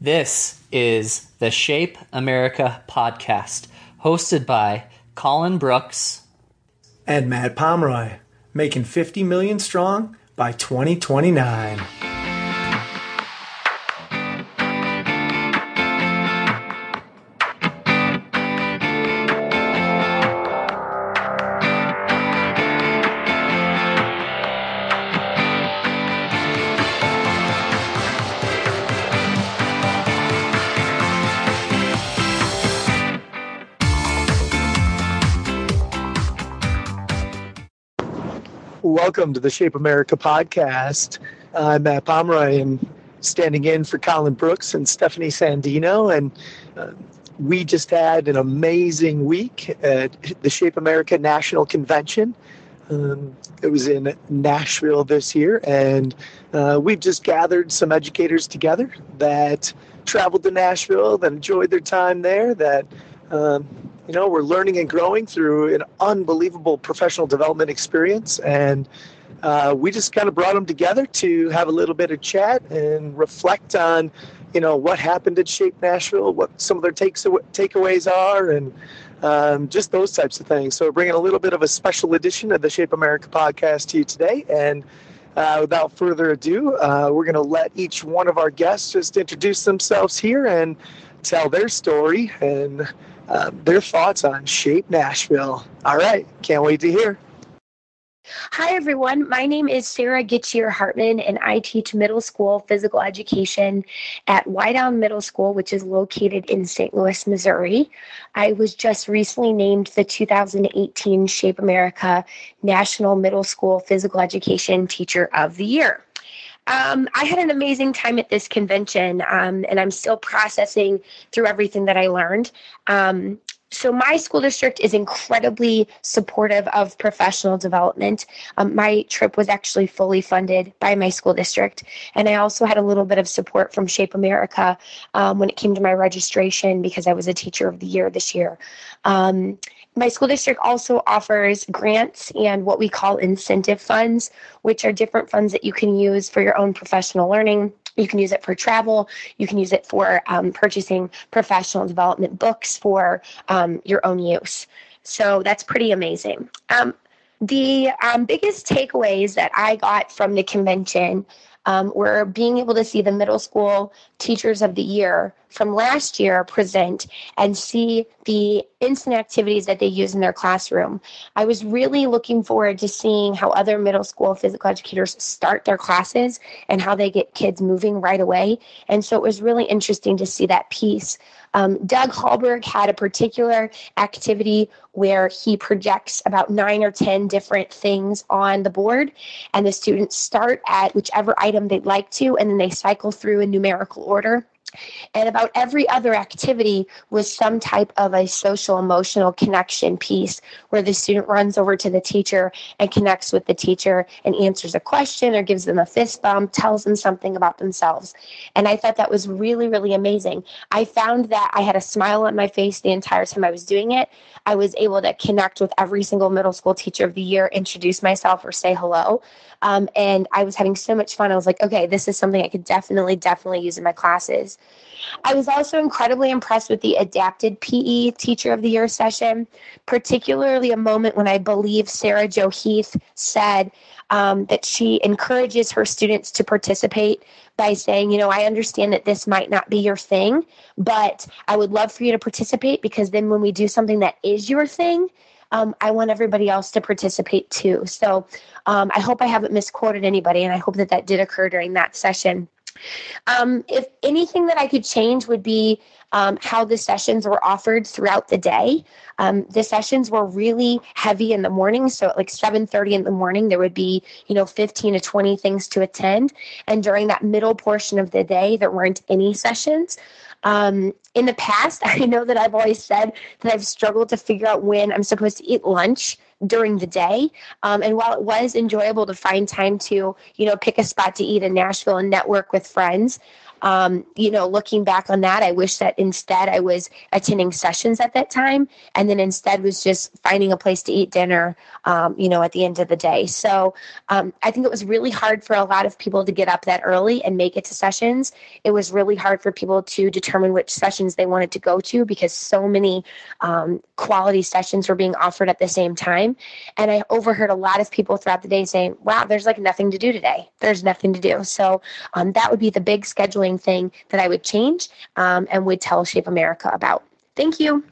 This is the Shape America podcast, hosted by Colin Brooks and Matt Pomeroy, making 50 million strong by 2029. Welcome to the Shape America podcast. I'm Matt Pomeroy and standing in for Colin Brooks and Stephanie Sandino. And we just had an amazing week at the Shape America National Convention. It was in Nashville this year, and we've just gathered some educators together that traveled to Nashville, that enjoyed their time there, that we're learning and growing through an unbelievable professional development experience. And we just kind of brought them together to have a little bit of chat and reflect on, what happened at Shape Nashville, what some of their takeaways are, and just those types of things. So we're bringing a little bit of a special edition of the Shape America podcast to you today. And without further ado, we're going to let each one of our guests just introduce themselves here and tell their story and their thoughts on Shape Nashville. All right, can't wait to hear. Hi, everyone. My name is Sarah Gitchier-Hartman, and I teach middle school physical education at Wydown Middle School, which is located in St. Louis, Missouri. I was just recently named the 2018 Shape America National Middle School Physical Education Teacher of the Year. I had an amazing time at this convention, and I'm still processing through everything that I learned. So my school district is incredibly supportive of professional development. My trip was actually fully funded by my school district, and I also had a little bit of support from Shape America when it came to my registration because I was a Teacher of the Year this year. My school district also offers grants and what we call incentive funds, which are different funds that you can use for your own professional learning. You can use it for travel. You can use it for purchasing professional development books for your own use. So that's pretty amazing. The biggest takeaways that I got from the convention were being able to see the middle school Teachers of the Year from last year present and see the instant activities that they use in their classroom. I was really looking forward to seeing how other middle school physical educators start their classes and how they get kids moving right away. And so it was really interesting to see that piece. Doug Hallberg had a particular activity where he projects about 9 or 10 different things on the board, and the students start at whichever item they'd like to, and then they cycle through in numerical order. And about every other activity was some type of a social emotional connection piece where the student runs over to the teacher and connects with the teacher and answers a question or gives them a fist bump, tells them something about themselves. And I thought that was really, really amazing. I found that I had a smile on my face the entire time I was doing it. I was able to connect with every single middle school Teacher of the Year, introduce myself or say hello. And I was having so much fun. I was like, okay, this is something I could definitely use in my classes. I was also incredibly impressed with the adapted PE Teacher of the Year session, particularly a moment when I believe Sarah Jo Heath said that she encourages her students to participate by saying, I understand that this might not be your thing, but I would love for you to participate because then when we do something that is your thing, I want everybody else to participate too. So I hope I haven't misquoted anybody, and I hope that did occur during that session. If anything that I could change would be how the sessions were offered throughout the day. The sessions were really heavy in the morning. So at like 7:30 in the morning, there would be, 15 to 20 things to attend. And during that middle portion of the day, there weren't any sessions. In the past, I know that I've always said that I've struggled to figure out when I'm supposed to eat lunch during the day. And while it was enjoyable to find time to, pick a spot to eat in Nashville and network with friends, Looking back on that, I wish that instead I was attending sessions at that time, and then instead was just finding a place to eat dinner, at the end of the day. So I think it was really hard for a lot of people to get up that early and make it to sessions. It was really hard for people to determine which sessions they wanted to go to because so many quality sessions were being offered at the same time. And I overheard a lot of people throughout the day saying, wow, there's like nothing to do today. There's nothing to do. So that would be the big scheduling thing that I would change and would tell Shape America about. Thank you.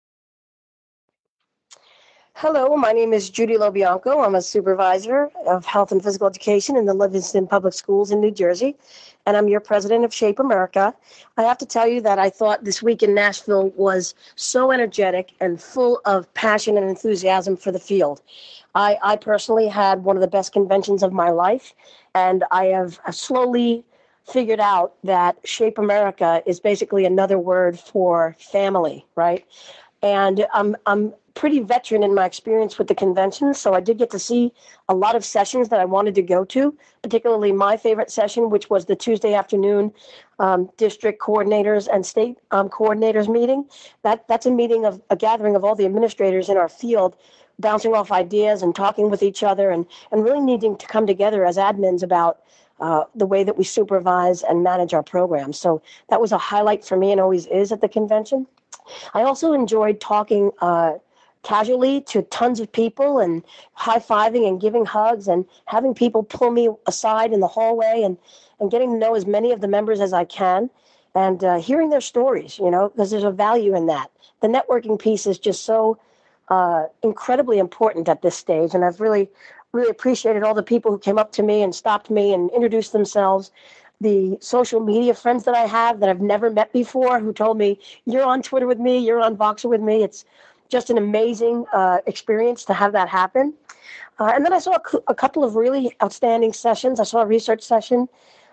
Hello, my name is Judy LoBianco. I'm a supervisor of health and physical education in the Livingston Public Schools in New Jersey, and I'm your president of Shape America. I have to tell you that I thought this week in Nashville was so energetic and full of passion and enthusiasm for the field. I personally had one of the best conventions of my life, and I have slowly figured out that Shape America is basically another word for family, right? And I'm pretty veteran in my experience with the convention, so I did get to see a lot of sessions that I wanted to go to, particularly my favorite session, which was the Tuesday afternoon district coordinators and state coordinators meeting. That's a meeting of a gathering of all the administrators in our field, bouncing off ideas and talking with each other and really needing to come together as admins about the way that we supervise and manage our programs. So that was a highlight for me and always is at the convention. I also enjoyed talking casually to tons of people and high-fiving and giving hugs and having people pull me aside in the hallway and getting to know as many of the members as I can and hearing their stories, because there's a value in that. The networking piece is just so incredibly important at this stage, and I've really, really appreciated all the people who came up to me and stopped me and introduced themselves. The social media friends that I have that I've never met before who told me, you're on Twitter with me, you're on Voxer with me. It's just an amazing experience to have that happen. And then I saw a couple of really outstanding sessions. I saw a research session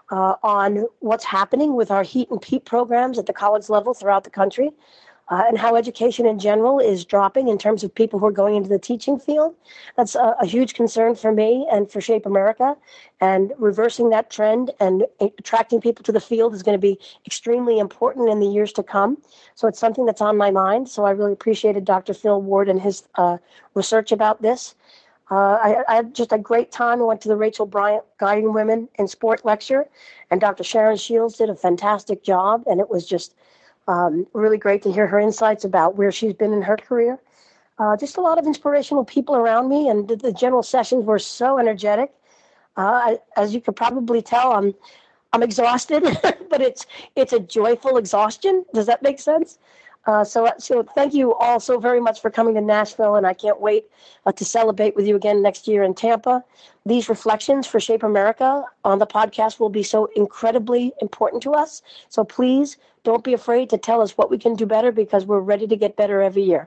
on what's happening with our HEAT and PEAT programs at the college level throughout the country. And how education in general is dropping in terms of people who are going into the teaching field. That's a huge concern for me and for Shape America. And reversing that trend and attracting people to the field is going to be extremely important in the years to come. So it's something that's on my mind. So I really appreciated Dr. Phil Ward and his research about this. I had just a great time. I went to the Rachel Bryant Guiding Women in Sport lecture, and Dr. Sharon Shields did a fantastic job. And it was just really great to hear her insights about where she's been in her career. Just a lot of inspirational people around me, and the general sessions were so energetic. As you could probably tell, I'm exhausted, but it's a joyful exhaustion. Does that make sense? So thank you all so very much for coming to Nashville, and I can't wait to celebrate with you again next year in Tampa. These reflections for Shape America on the podcast will be so incredibly important to us. So please don't be afraid to tell us what we can do better, because we're ready to get better every year.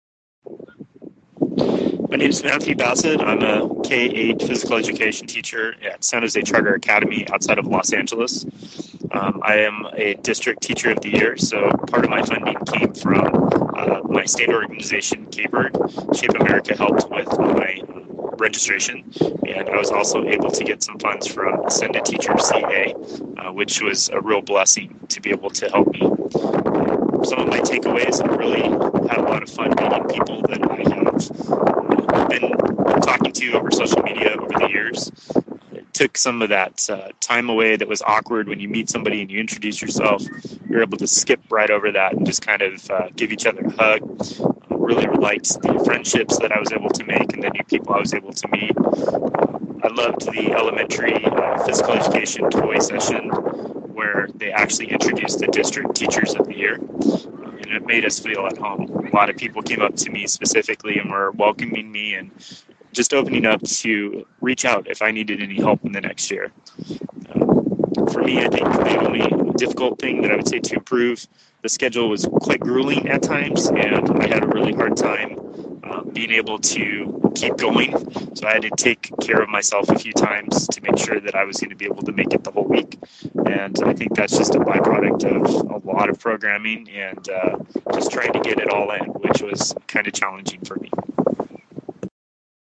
My name is Matthew Bassett. I'm a K-8 physical education teacher at San Jose Charter Academy outside of Los Angeles. I am a district teacher of the year, so part of my funding came from my state organization, KBIRD. Shape America helped with my registration, and I was also able to get some funds from Send a Teacher CA, which was a real blessing to be able to help me. Some of my takeaways, I really had a lot of fun meeting people that I have been talking to over social media over the years. It took some of that time away that was awkward when you meet somebody and you introduce yourself. You're able to skip right over that and just kind of give each other a hug. Really liked the friendships that I was able to make and the new people I was able to meet. I loved the elementary physical education toy session where they actually introduced the district teachers of the year, and it made us feel at home. A lot of people came up to me specifically and were welcoming me and just opening up to reach out if I needed any help in the next year. For me, I think the only difficult thing that I would say to improve, the schedule was quite grueling at times, and I had a really hard time being able to keep going. So I had to take care of myself a few times to make sure that I was going to be able to make it the whole week. And I think that's just a byproduct of a lot of programming and just trying to get it all in, which was kind of challenging for me.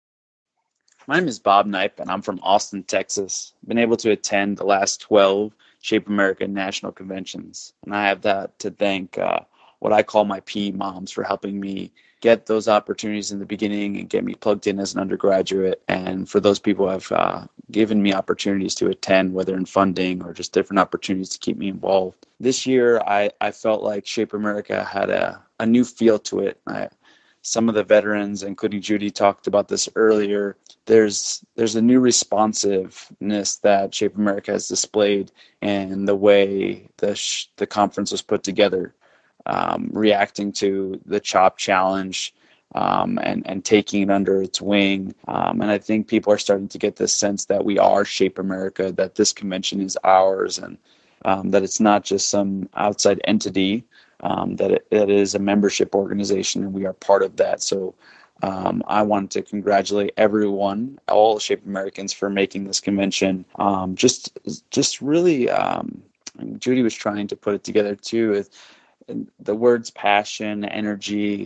My name is Bob Knipe, and I'm from Austin, Texas. I've been able to attend the last 12 Shape America national conventions. And I have that to thank what I call my PE moms for helping me get those opportunities in the beginning and get me plugged in as an undergraduate. And for those people who have given me opportunities to attend, whether in funding or just different opportunities to keep me involved. This year, I felt like Shape America had a new feel to it. Some of the veterans, including Judy, talked about this earlier. There's a new responsiveness that Shape America has displayed in the way the conference was put together, reacting to the CHOP challenge and taking it under its wing. And I think people are starting to get this sense that we are Shape America, that this convention is ours, and that it's not just some outside entity. That it is a membership organization, and we are part of that. So I wanted to congratulate everyone, all Shape Americans, for making this convention. Just really, Judy was trying to put it together too. The words passion, energy,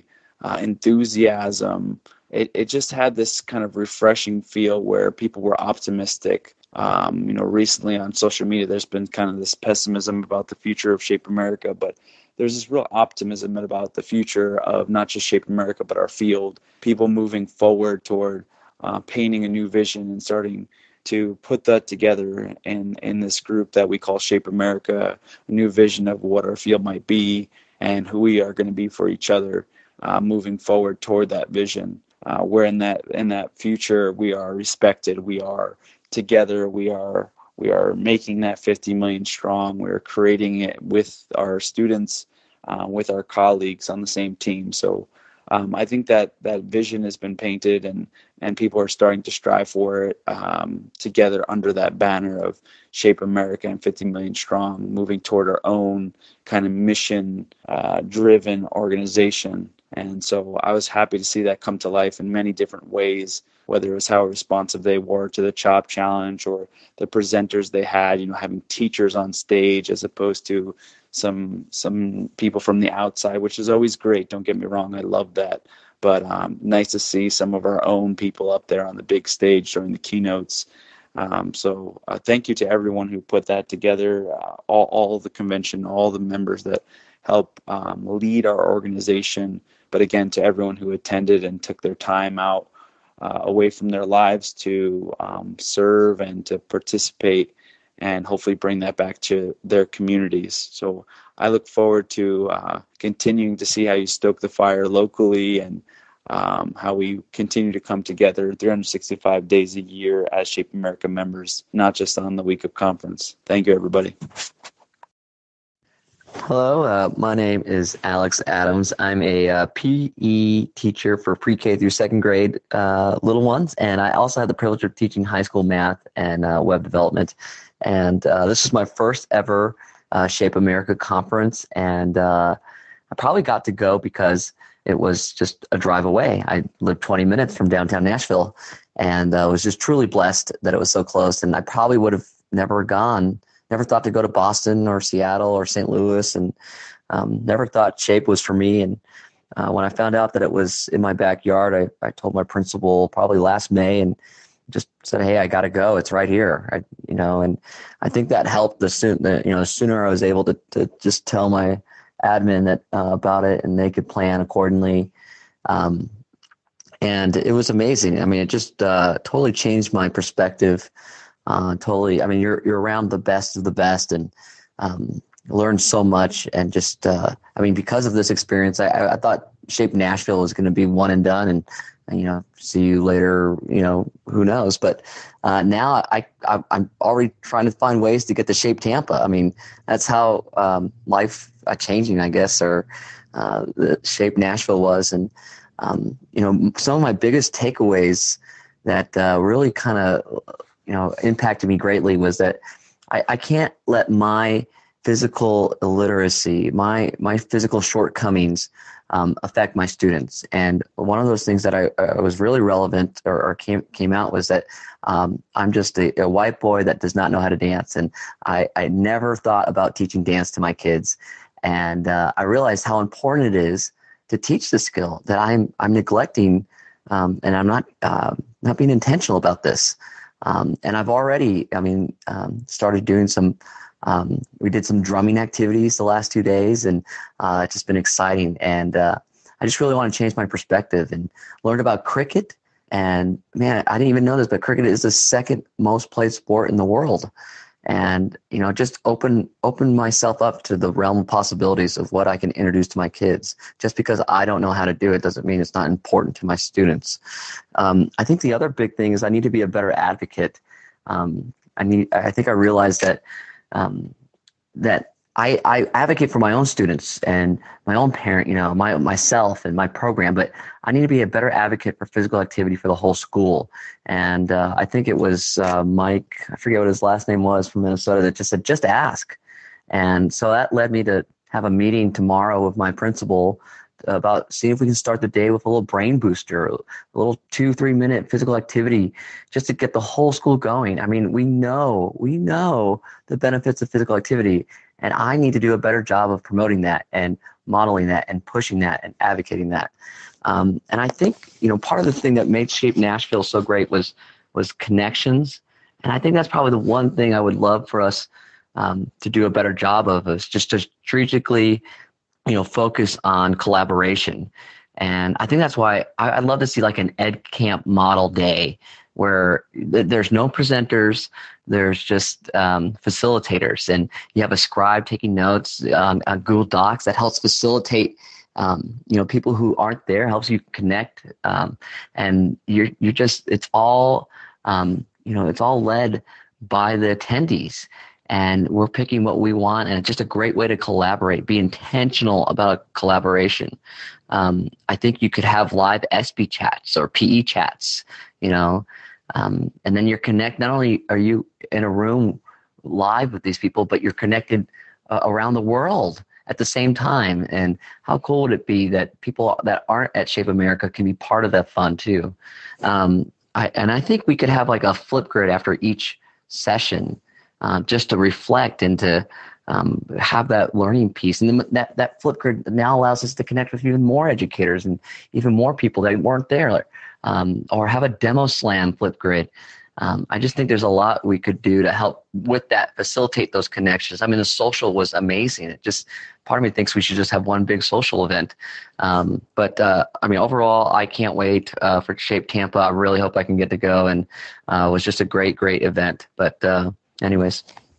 enthusiasm. It just had this kind of refreshing feel where people were optimistic. Recently on social media, there's been kind of this pessimism about the future of Shape America, but there's this real optimism about the future of not just Shape America, but our field. People moving forward toward painting a new vision and starting to put that together in this group that we call Shape America, a new vision of what our field might be and who we are going to be for each other, moving forward toward that vision. Where in that future we are respected, we are together, we are making that 50 million strong. We're creating it with our students, with our colleagues on the same team. So I think that vision has been painted, and people are starting to strive for it together under that banner of Shape America and 50 million strong, moving toward our own kind of mission driven organization. And so I was happy to see that come to life in many different ways, whether it was how responsive they were to the CHOP challenge or the presenters they had, having teachers on stage as opposed to some people from the outside, which is always great. Don't get me wrong. I love that. But nice to see some of our own people up there on the big stage during the keynotes. So thank you to everyone who put that together, all the convention, all the members that help lead our organization. But again, to everyone who attended and took their time out away from their lives to serve and to participate and hopefully bring that back to their communities. So I look forward to continuing to see how you stoke the fire locally and how we continue to come together 365 days a year as Shape America members, not just on the week of conference. Thank you, everybody. Hello, my name is Alex Adams. I'm a PE teacher for pre-K through second grade little ones, and I also had the privilege of teaching high school math and web development. And this is my first ever Shape America conference, and I probably got to go because it was just a drive away. I lived 20 minutes from downtown Nashville, and was just truly blessed that it was so close, and I probably would have never thought to go to Boston or Seattle or St. Louis, and never thought Shape was for me. And when I found out that it was in my backyard, I told my principal probably last May and just said, "Hey, I got to go. It's right here." And I think that helped the sooner I was able to just tell my admin that about it, and they could plan accordingly. And it was amazing. I mean, it just totally changed my perspective. Totally. I mean, you're around the best of the best, and learn so much. And just, because of this experience, I thought Shape Nashville was going to be one and done, and see you later. Who knows? But now I'm already trying to find ways to get to Shape Tampa. I mean, that's how life changing, I guess, or the Shape Nashville was. And some of my biggest takeaways that really kind of impacted me greatly was that I can't let my physical illiteracy, my physical shortcomings affect my students. And one of those things that I was really relevant or came out was that I'm just a white boy that does not know how to dance. And I never thought about teaching dance to my kids. And I realized how important it is to teach the skill that I'm neglecting, and I'm not being intentional about this. And I've already, started doing some We did some drumming activities the last 2 days, and it's just been exciting. And I just really want to change my perspective and learned about cricket. And man, I didn't even know this, but cricket is the second most played sport in the world. And, just open myself up to the realm of possibilities of what I can introduce to my kids. Just because I don't know how to do it doesn't mean it's not important to my students. I think the other big thing is I need to be a better advocate. I think I realized that I advocate for my own students and my own parent, myself and my program, but I need to be a better advocate for physical activity for the whole school. And I think it was Mike, I forget what his last name was, from Minnesota, that just said, just ask. And so that led me to have a meeting tomorrow with my principal about seeing if we can start the day with a little brain booster, a little 2-3 minute physical activity, just to get the whole school going. I mean, we know the benefits of physical activity, and I need to do a better job of promoting that and modeling that and pushing that and advocating that. And I think, part of the thing that made Shape Nashville so great was connections. And I think that's probably the one thing I would love for us to do a better job of, is just to strategically focus on collaboration. And I think that's why I'd love to see like an Ed Camp model day where there's no presenters, there's just facilitators, and you have a scribe taking notes on Google Docs that helps facilitate people who aren't there, helps you connect, and you're just, it's all it's all led by the attendees. And we're picking what we want, and it's just a great way to collaborate, be intentional about collaboration. I think you could have live SB chats or PE chats, and then you're connected. Not only are you in a room live with these people, but you're connected around the world at the same time. And how cool would it be that people that aren't at Shape America can be part of that fun too? I think we could have like a flip grid after each session, just to reflect and to have that learning piece. And then that flip grid now allows us to connect with even more educators and even more people that weren't there, or have a demo slam flip grid. I just think there's a lot we could do to help with that, facilitate those connections. I mean, the social was amazing. It just, part of me thinks we should just have one big social event. But overall, I can't wait for Shape Tampa. I really hope I can get to go, and it was just a great event. But anyways.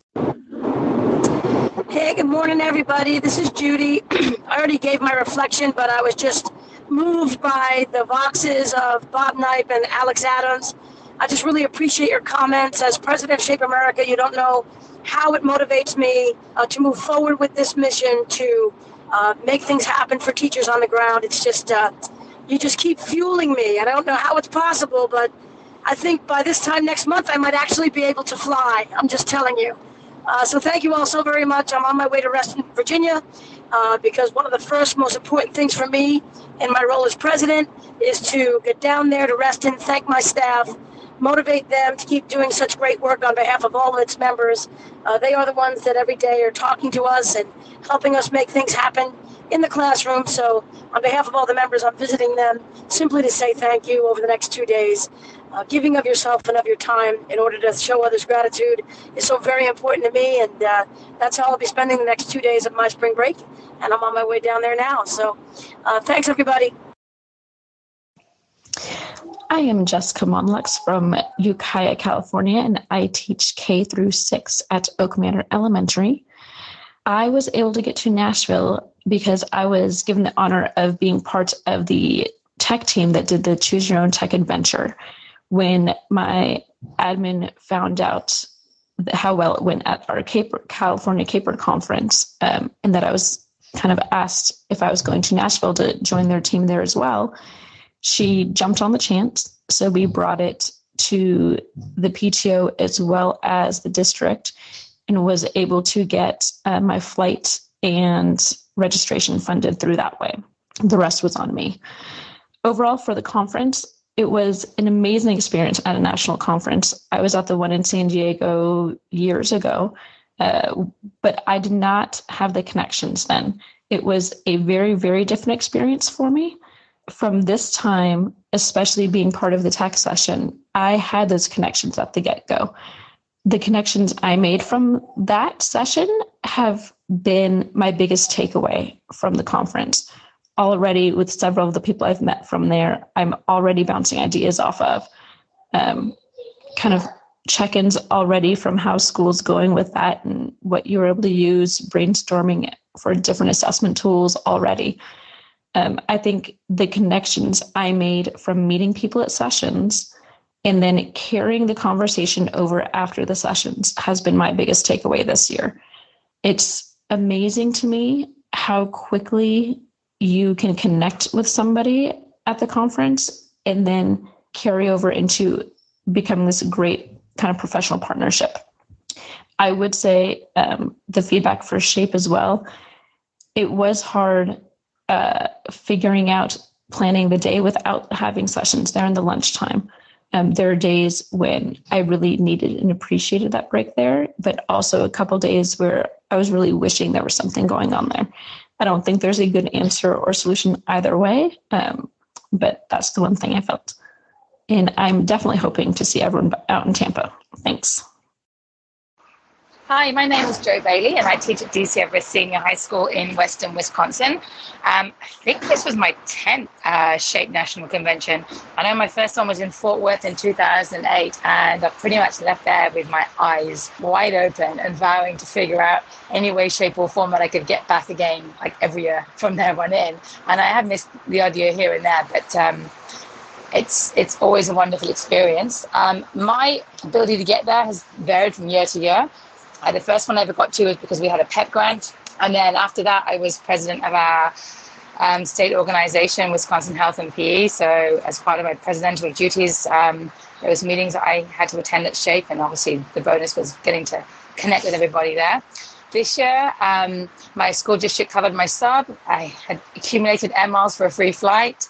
Hey, good morning, everybody. This is Judy. I already gave my reflection, but I was just moved by the voxes of Bob Knipe and Alex Adams. I just really appreciate your comments. As president of Shape America, you don't know how it motivates me to move forward with this mission, to make things happen for teachers on the ground. It's just, you just keep fueling me. I don't know how it's possible, but I think by this time next month, I might actually be able to fly. I'm just telling you. So thank you all so very much. I'm on my way to Reston, Virginia, because one of the first most important things for me in my role as president is to get down there to Reston, thank my staff, motivate them to keep doing such great work on behalf of all of its members. They are the ones that every day are talking to us and helping us make things happen in the classroom. So on behalf of all the members, I'm visiting them simply to say thank you over the next 2 days. Giving of yourself and of your time in order to show others gratitude is so very important to me, and that's how I'll be spending the next 2 days of my spring break, and I'm on my way down there now. So thanks, everybody. I am Jessica Monlux from Ukiah, California, and I teach K through 6 at Oak Manor Elementary. I was able to get to Nashville because I was given the honor of being part of the tech team that did the Choose Your Own Tech Adventure. When my admin found out how well it went at our California Caper conference, and that I was kind of asked if I was going to Nashville to join their team there as well, she jumped on the chance. So we brought it to the PTO as well as the district, and was able to get my flight and registration funded through that way. The rest was on me. Overall, for the conference, it was an amazing experience at a national conference. I was at the one in San Diego years ago, but I did not have the connections then. It was a very, very different experience for me. From this time, especially being part of the tech session, I had those connections at the get-go. the connections I made from that session have been my biggest takeaway from the conference. Already, with several of the people I've met from there, I'm already bouncing ideas off of, kind of check-ins already from how school's going with that and what you were able to use, brainstorming for different assessment tools already. I think the connections I made from meeting people at sessions and then carrying the conversation over after the sessions has been my biggest takeaway this year. It's amazing to me how quickly you can connect with somebody at the conference and then carry over into becoming this great kind of professional partnership. I would say the feedback for SHAPE as well, it was hard figuring out planning the day without having sessions there in the lunchtime. There are days when I really needed and appreciated that break there, but also a couple days where I was really wishing there was something going on there. I don't think there's a good answer or solution either way, but that's the one thing I felt. And I'm definitely hoping to see everyone out in Tampa. Thanks. Hi, my name is Jo Bailey, and I teach at DC Everest Senior High School in Western Wisconsin. I think this was my 10th SHAPE National Convention. I know my first one was in Fort Worth in 2008, and I pretty much left there with my eyes wide open and vowing to figure out any way, shape, or form that I could get back again, like every year from there on in. And I have missed the odd year here and there, but it's always a wonderful experience. My ability to get there has varied from year to year. The first one I ever got to was because we had a PEP grant. And then after that, I was president of our state organization, Wisconsin Health and PE. So as part of my presidential duties, there was meetings I had to attend at SHAPE. And obviously the bonus was getting to connect with everybody there. This year, my school district covered my sub. I had accumulated air miles for a free flight.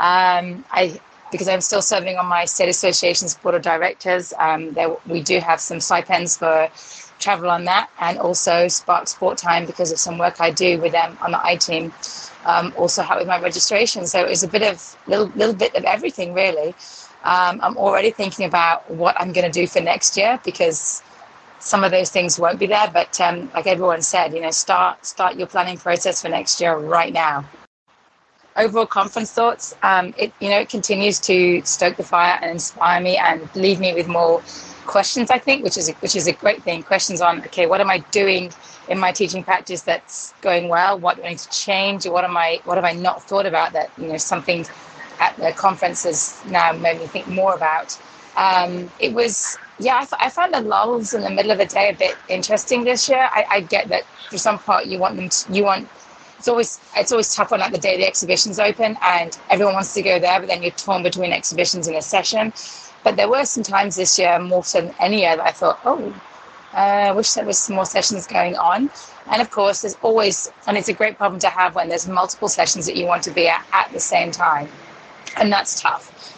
Because I'm still serving on my state association's board of directors, we do have some stipends for travel on that, and also Spark Sport Time because of some work I do with them on the I-team. Also help with my registration. So it was a bit of little bit of everything, really. I'm already thinking about what I'm going to do for next year because some of those things won't be there. But like everyone said, start your planning process for next year right now. Overall conference thoughts, it continues to stoke the fire and inspire me and leave me with more questions, I think, which is a great thing. Questions on, okay, what am I doing in my teaching practice that's going well? What do I need to change? Or what have I not thought about that, something at the conference has now made me think more about. I found the lulls in the middle of the day a bit interesting this year. I get that for some part it's always tough on like the day the exhibition's open and everyone wants to go there, but then you're torn between exhibitions and a session. But there were some times this year, more so than any year, that I thought, I wish there was some more sessions going on. And of course, there's always, and it's a great problem to have when there's multiple sessions that you want to be at the same time. And that's tough.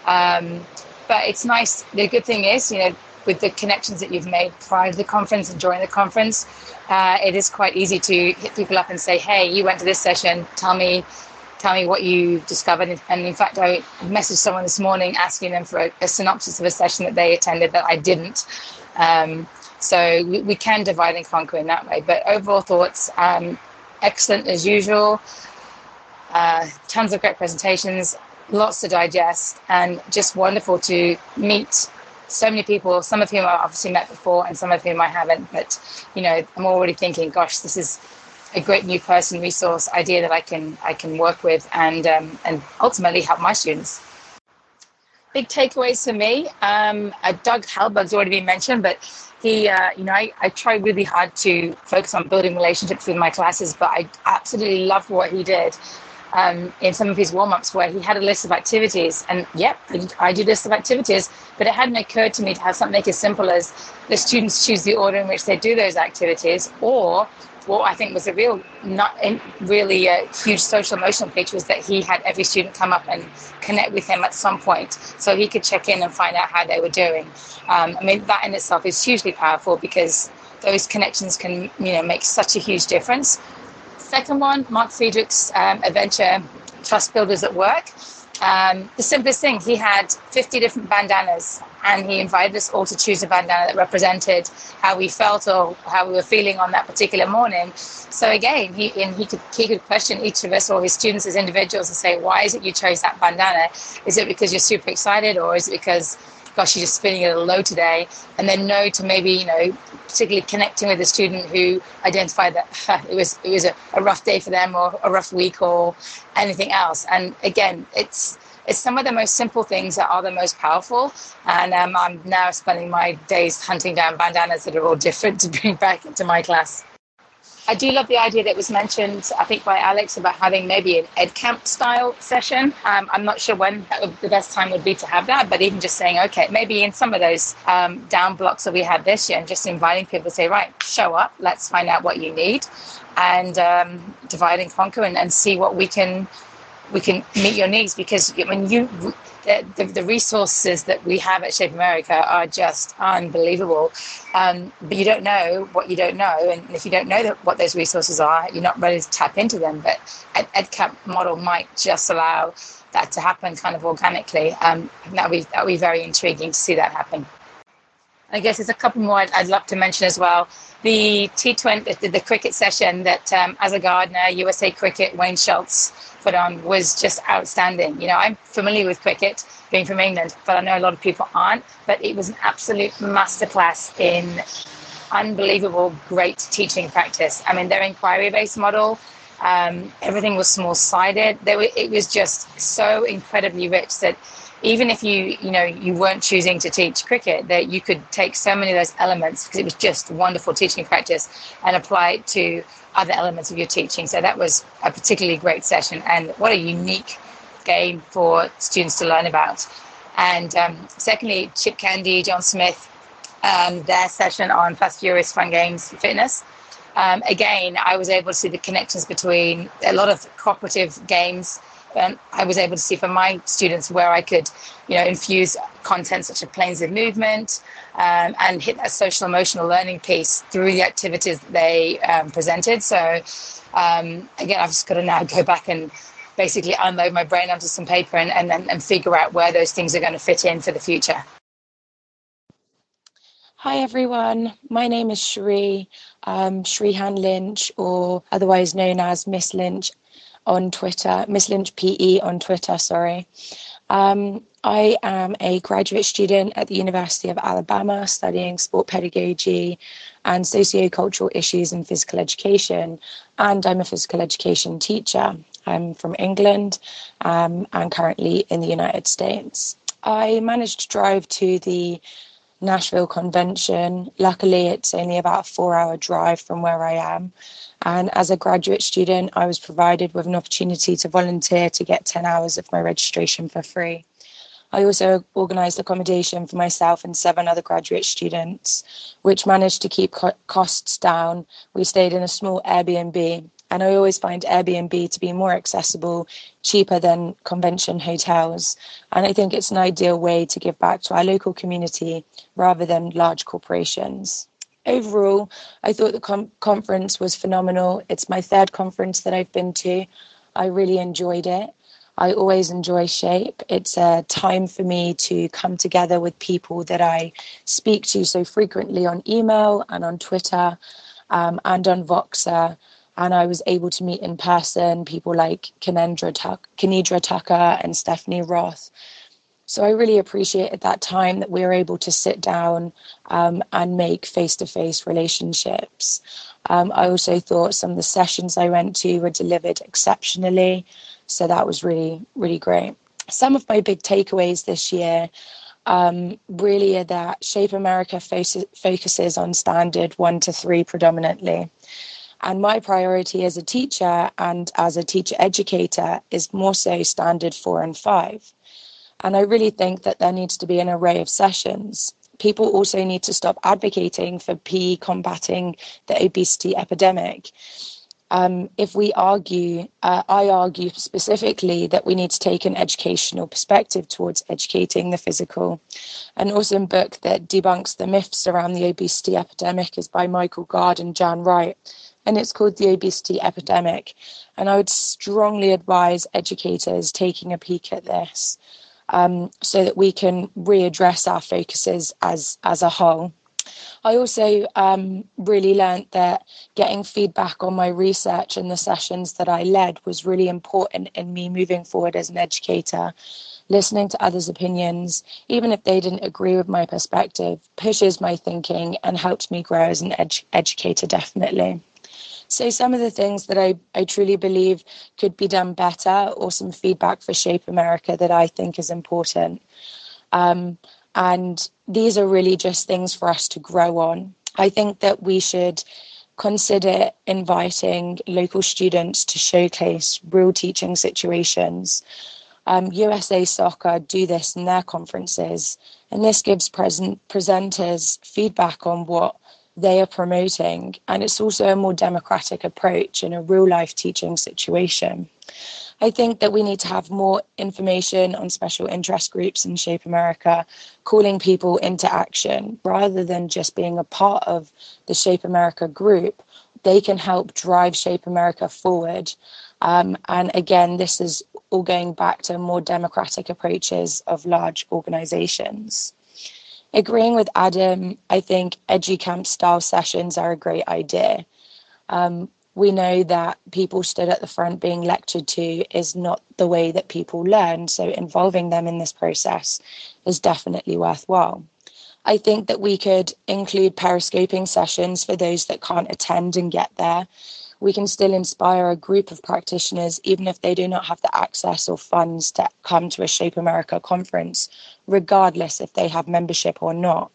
But it's nice. The good thing is, with the connections that you've made prior to the conference and during the conference, it is quite easy to hit people up and say, hey, you went to this session, tell me what you discovered. And in fact, I messaged someone this morning asking them for a synopsis of a session that they attended that I didn't. So we can divide and conquer in that way. But overall thoughts, excellent as usual. Tons of great presentations, lots to digest, and just wonderful to meet so many people, some of whom I've obviously met before and some of whom I haven't. But, I'm already thinking, gosh, this is a great new person resource idea that I can work with and ultimately help my students. Big takeaways for me. Doug Halberg's already been mentioned, but he, I try really hard to focus on building relationships with my classes, but I absolutely loved what he did in some of his warm-ups where he had a list of activities. And I do lists of activities, but it hadn't occurred to me to have something as simple as the students choose the order in which they do those activities, or what I think was a really huge social emotional picture was that he had every student come up and connect with him at some point so he could check in and find out how they were doing. That in itself is hugely powerful because those connections can, make such a huge difference. Second one, Mark Friedrich's adventure, Trust Builders at Work. The simplest thing, he had 50 different bandanas and he invited us all to choose a bandana that represented how we felt or how we were feeling on that particular morning. So again, he could question each of us or his students as individuals and say, why is it you chose that bandana? Is it because you're super excited, or is it because, gosh, you're just feeling a little low today? And then no to maybe, particularly connecting with a student who identified that it was a rough day for them or a rough week or anything else. And again, it's some of the most simple things that are the most powerful. And I'm now spending my days hunting down bandanas that are all different to bring back into my class. I do love the idea that was mentioned, I think, by Alex about having maybe an EdCamp style session. I'm not sure when the best time would be to have that, but even just saying, okay, maybe in some of those down blocks that we had this year, and just inviting people to say, right, show up, let's find out what you need, and divide and conquer and see what we can meet your needs. Because when the resources that we have at Shape America are just unbelievable, but you don't know what you don't know, and if you don't know what those resources are, you're not ready to tap into them. But an EdCamp model might just allow that to happen kind of organically. That would be very intriguing to see that happen. I guess there's a couple more I'd love to mention as well. The T20, the cricket session that as a gardener, USA Cricket, Wayne Schultz put on was just outstanding. I'm familiar with cricket, being from England, but I know a lot of people aren't. But it was an absolute masterclass in unbelievable, great teaching practice. I mean, their inquiry-based model, everything was small-sided. It was just so incredibly rich that even if you weren't choosing to teach cricket, that you could take so many of those elements, because it was just wonderful teaching practice, and apply it to other elements of your teaching. So that was a particularly great session, and what a unique game for students to learn about. And secondly, Chip Candy, John Smith, their session on Fast Furious Fun Games Fitness. Again, I was able to see the connections between a lot of cooperative games. I was able to see from my students where I could, infuse content such as planes of movement, and hit that social emotional learning piece through the activities that they presented. So again, I've just got to now go back and basically unload my brain onto some paper and figure out where those things are going to fit in for the future. Hi everyone, my name is Shreehan Lynch, or otherwise known as Miss Lynch on Twitter, Miss Lynch PE on Twitter, sorry. I am a graduate student at the University of Alabama studying sport pedagogy and sociocultural issues in physical education, and I'm a physical education teacher. I'm from England and currently in the United States. I managed to drive to the Nashville convention. Luckily, it's only about a 4-hour drive from where I am. And as a graduate student, I was provided with an opportunity to volunteer to get 10 hours of my registration for free. I also organised accommodation for myself and 7 other graduate students, which managed to keep costs down. We stayed in a small Airbnb, and I always find Airbnb to be more accessible, cheaper than convention hotels. And I think it's an ideal way to give back to our local community rather than large corporations. Overall, I thought the conference was phenomenal. It's my 3rd conference that I've been to. I really enjoyed it. I always enjoy SHAPE. It's a time for me to come together with people that I speak to so frequently on email and on Twitter and on Voxer. And I was able to meet in person people like Kenedra Tucker and Stephanie Roth. So I really appreciated that time that we were able to sit down and make face-to-face relationships. I also thought some of the sessions I went to were delivered exceptionally. So that was really, really great. Some of my big takeaways this year really are that Shape America focuses on standard 1 to 3 predominantly. And my priority as a teacher and as a teacher educator is more so standard 4 and 5. And I really think that there needs to be an array of sessions. People also need to stop advocating for PE combating the obesity epidemic. If we argue, I argue specifically that we need to take an educational perspective towards educating the physical. An awesome book that debunks the myths around the obesity epidemic is by Michael Gard and Jan Wright, and it's called The Obesity Epidemic. And I would strongly advise educators taking a peek at this. so that we can readdress our focuses as a whole. I also really learned that getting feedback on my research and the sessions that I led was really important in me moving forward as an educator. Listening to others' opinions, even if they didn't agree with my perspective, pushes my thinking and helps me grow as an educator, definitely. So some of the things that I truly believe could be done better, or some feedback for Shape America that I think is important. And these are really just things for us to grow on. I think that we should consider inviting local students to showcase real teaching situations. USA Soccer do this in their conferences, and this gives presenters feedback on what they are promoting, and it's also a more democratic approach in a real life teaching situation. I think that we need to have more information on special interest groups in Shape America, calling people into action rather than just being a part of the Shape America group. They can help drive Shape America forward. And again, this is all going back to more democratic approaches of large organizations. Agreeing with Adam, I think EduCamp style sessions are a great idea. We know that people stood at the front being lectured to is not the way that people learn. So involving them in this process is definitely worthwhile. I think that we could include periscoping sessions for those that can't attend and get there. We can still inspire a group of practitioners, even if they do not have the access or funds to come to a Shape America conference, regardless if they have membership or not.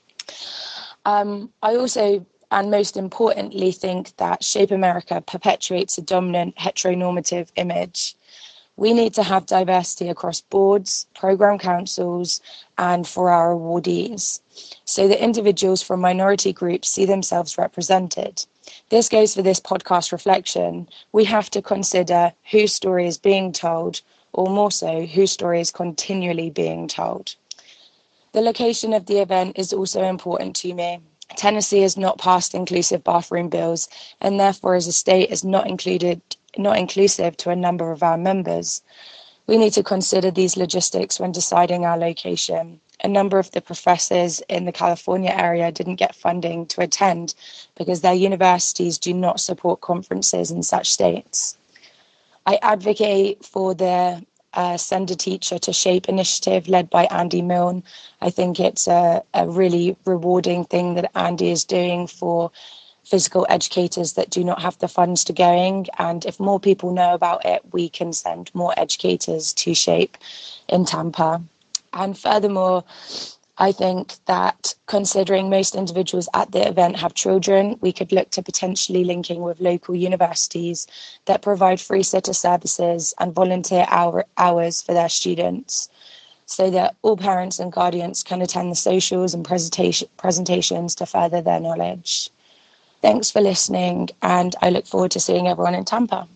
I also, and most importantly, think that Shape America perpetuates a dominant heteronormative image. We need to have diversity across boards, program councils, and for our awardees, so that individuals from minority groups see themselves represented. This goes for this podcast reflection. We have to consider whose story is being told, or more so, whose story is continually being told. The location of the event is also important to me. Tennessee has not passed inclusive bathroom bills, and therefore as a state is not inclusive to a number of our members. We need to consider these logistics when deciding our location. A number of the professors in the California area didn't get funding to attend because their universities do not support conferences in such states. I advocate for the Send a Teacher to Shape initiative led by Andy Milne. I think it's a really rewarding thing that Andy is doing for physical educators that do not have the funds to going. And if more people know about it, we can send more educators to Shape in Tampa. And furthermore, I think that considering most individuals at the event have children, we could look to potentially linking with local universities that provide free sitter services and volunteer hours for their students, so that all parents and guardians can attend the socials and presentations to further their knowledge. Thanks for listening, and I look forward to seeing everyone in Tampa.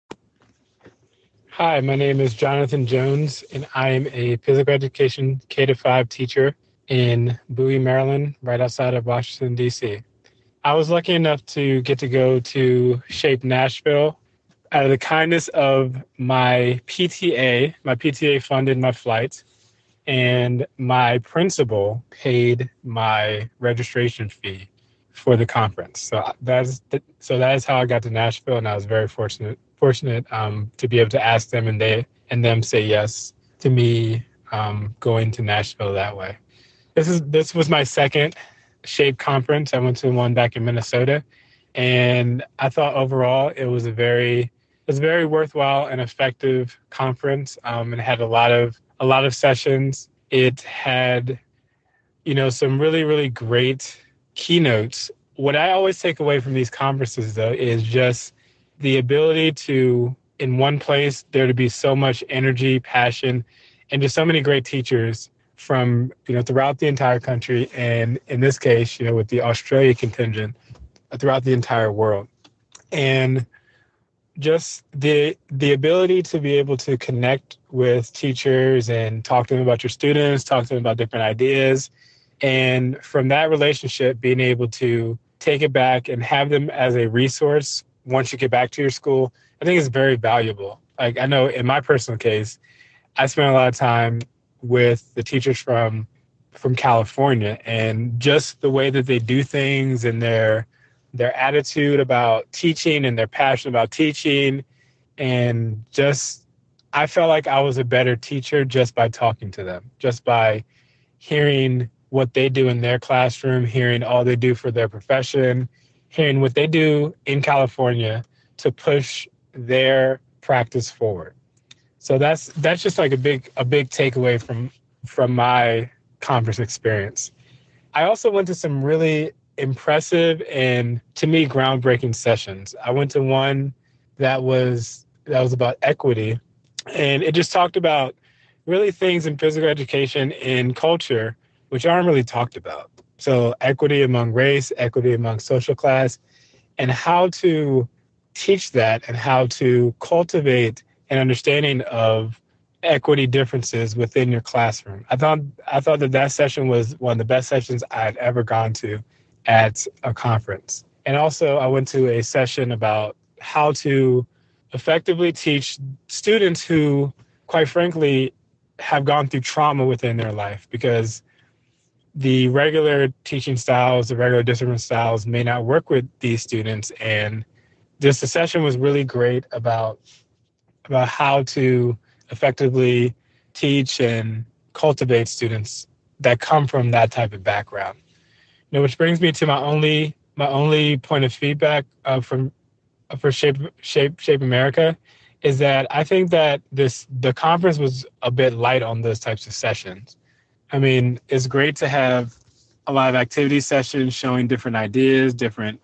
Hi, my name is Jonathan Jones, and I am a physical education K-5 teacher in Bowie, Maryland, right outside of Washington, D.C. I was lucky enough to get to go to Shape Nashville out of the kindness of my PTA. My PTA funded my flight, and my principal paid my registration fee for the conference. So that is how I got to Nashville, and I was very fortunate to be able to ask them and them say yes to me going to Nashville that way. This was my second Shape conference. I went to one back in Minnesota, and I thought overall it was a very worthwhile and effective conference. It had a lot of sessions. It had, some really, really great keynotes. What I always take away from these conferences, though, is just the ability to, in one place, there to be so much energy, passion, and just so many great teachers from, throughout the entire country. And in this case, with the Australia contingent, throughout the entire world. And just the ability to be able to connect with teachers and talk to them about your students, talk to them about different ideas. And from that relationship, being able to take it back and have them as a resource once you get back to your school, I think is very valuable. Like, I know in my personal case, I spent a lot of time with the teachers from California, and just the way that they do things and their attitude about teaching and their passion about teaching. And just, I felt like I was a better teacher just by talking to them, just by hearing what they do in their classroom, hearing all they do for their profession, hearing what they do in California to push their practice forward. So that's just like a big takeaway from my conference experience. I also went to some really impressive and, to me, groundbreaking sessions. I went to one that was about equity, and it just talked about really things in physical education and culture which aren't really talked about. So equity among race, equity among social class, and how to teach that and how to cultivate an understanding of equity differences within your classroom. I thought that session was one of the best sessions I'd ever gone to at a conference. And also I went to a session about how to effectively teach students who, quite frankly, have gone through trauma within their life, because the regular teaching styles, the regular discipline styles may not work with these students. And this session was really great about how to effectively teach and cultivate students that come from that type of background. Which brings me to my only point of feedback for Shape America is that I think that the conference was a bit light on those types of sessions. I mean, it's great to have a lot of activity sessions showing different ideas, different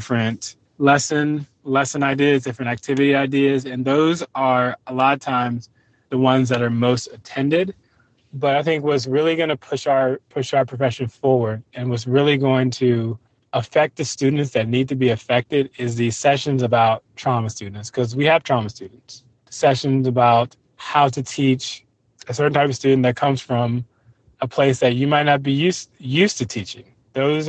lesson ideas, different activity ideas, and those are a lot of times the ones that are most attended. But I think what's really going to push our profession forward and what's really going to affect the students that need to be affected is these sessions about trauma students, because we have trauma students. Sessions about how to teach a certain type of student that comes from a place that you might not be used to teaching. That's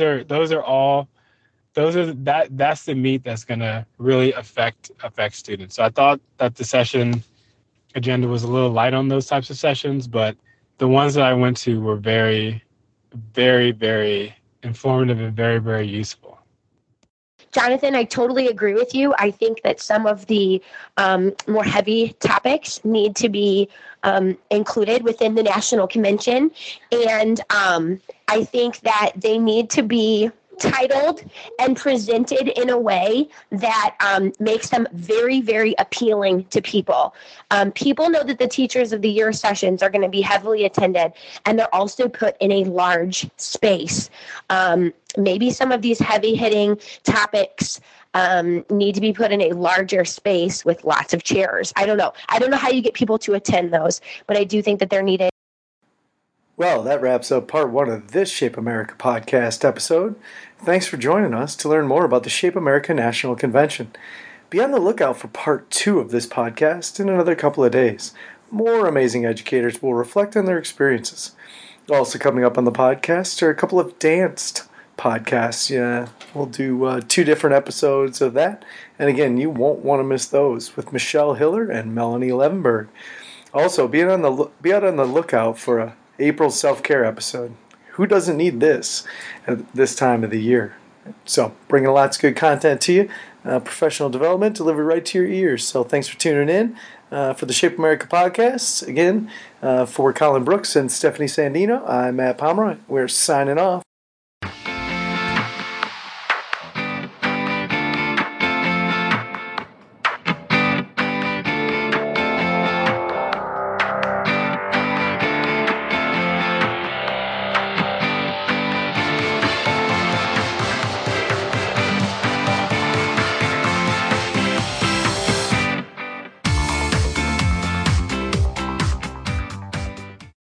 the meat that's going to really affect students. So I thought that the session agenda was a little light on those types of sessions, but the ones that I went to were very, very, very informative and very, very useful. Jonathan, I totally agree with you. I think that some of the more heavy topics need to be included within the national convention. And I think that they need to be titled and presented in a way that makes them very, very appealing to people. People know that the Teachers of the Year sessions are going to be heavily attended, and they're also put in a large space. Maybe some of these heavy-hitting topics need to be put in a larger space with lots of chairs. I don't know how you get people to attend those, but I do think that they're needed. Well, that wraps up part 1 of this Shape America podcast episode. Thanks for joining us to learn more about the Shape America National Convention. Be on the lookout for part 2 of this podcast in another couple of days. More amazing educators will reflect on their experiences. Also coming up on the podcast are a couple of danced podcasts. Yeah, we'll do 2 different episodes of that. And again, you won't want to miss those with Michelle Hiller and Melanie Levenberg. Also, be out on the lookout for a April self-care episode. Who doesn't need this at this time of the year? So, bringing lots of good content to you. Professional development delivered right to your ears. So, thanks for tuning in for the Shape America podcast. Again, for Colin Brooks and Stephanie Sandino, I'm Matt Pomeroy. We're signing off.